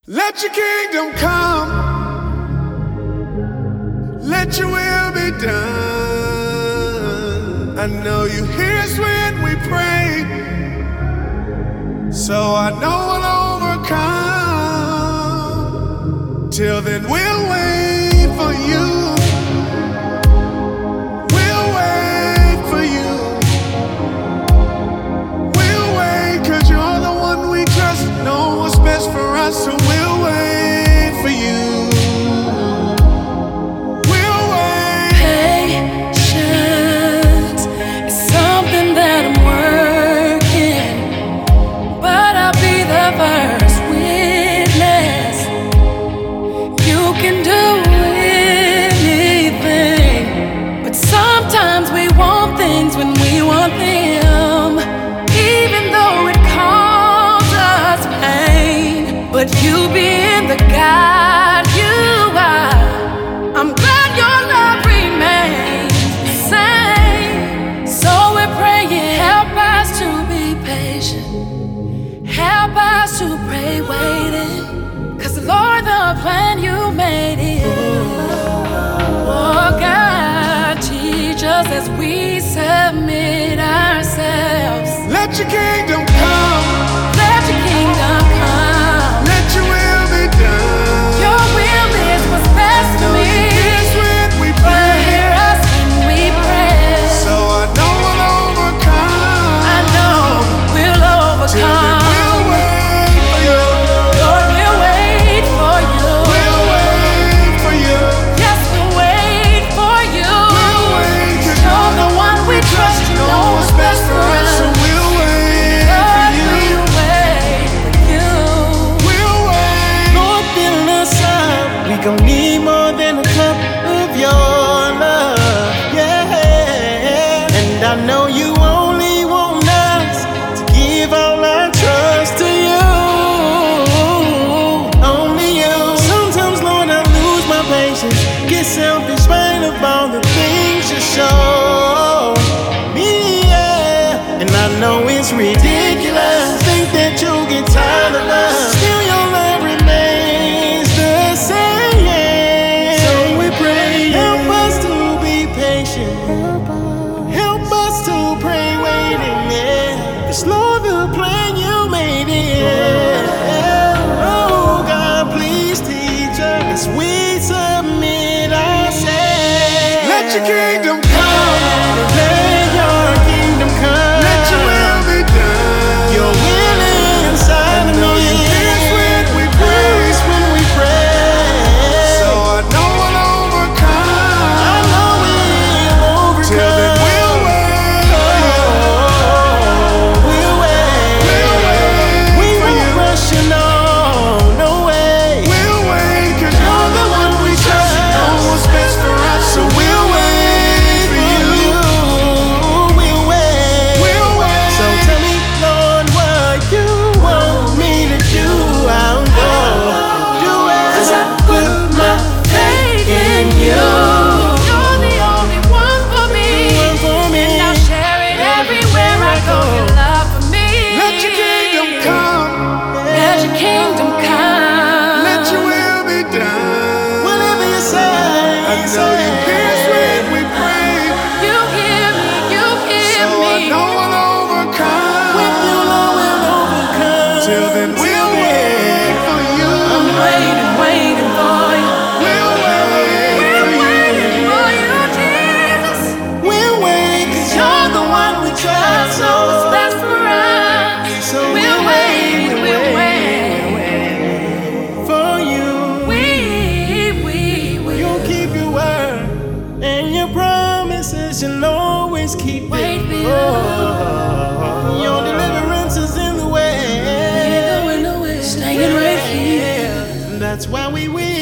Let your kingdom come, let your will be done. I know you hear us when we pray, so I know we'll overcome. Till then we'll wait for you. We'll wait for you. We'll wait 'cause you're the one we trust, know what's best for us, so we'll wait for you. We'll wait. Patience is something that I'm working, but I'll be the first witness. You can do anything, but sometimes we want things when we want them, even though it causes us pain. But you being the God you are, I'm glad your love remains the same. So we're praying, help us to be patient, help us to pray waiting, 'cause Lord, the plan you made is, oh God, teach us as we submit ourselves. Let your kingdom come, Let your kingdom come. let your will be done. Your will is what's best for me. Here's when we You pray, hear us when we pray. so I know we'll overcome. I know we'll Till then overcome. we'll wait for you. Lord, we'll wait for you. We'll wait for you. Yes, we'll wait for you. We'll wait 'cause You're the one we trust. You know what's best for us. so we'll wait for Lord, you. we'll wait for you. We'll wait. Lord, fill us up. We gon' need more than a cup of your love, yeah. And I know you only want us to give all our trust to you, only you. Sometimes, Lord, I lose my patience, get selfish, spite of all the things you show me, yeah. And I know it's ridiculous, think that you'll get tired of us. Still, your love remains the same. So we pray, help us to be patient, help us to pray waiting, yeah. 'Cause Lord, the plan you made it, oh God, please teach us as we submit ourselves. Let your kingdom come, Let your kingdom come. let your will be done. Your will inside of me. Here's when we pray, Praise when we pray. so I know we'll overcome. I know we'll Till then overcome. we'll wait for you. We'll wait. We'll wait We for you. won't rush you, no, no way. We'll wait 'cause you're the one we trust, know what's best for us, so we'll wait for you. We'll wait. We'll wait. So tell me, Lord, what you want me to do. I'll go do it. 'Cause I put my faith in you. You're the only one for me. One for me. And I'll share it everywhere I go. Your love for me. Let your kingdom come, Let your kingdom come. let your will be done. Whatever you say, I know you hear us when we pray, You hear me. You hear so I me. know we'll overcome. with you, Lord, we'll overcome. Till then we'll wait for you. I'm waiting, waiting for you. We'll wait for We're you. waiting for you, Jesus. We'll wait, 'cause you're the one we trust. So what's best for us. So We'll wait, we'll wait. for you. We. You'll keep your word and your promises. You'll always keep Wait it. for you. Your deliverance is in the way. Staying right here. That's why we will.